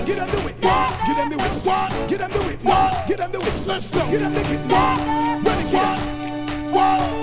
Get them do it. Get them do it. Get them do it. Get them do it. Let's go. Get them do it. Ready, get.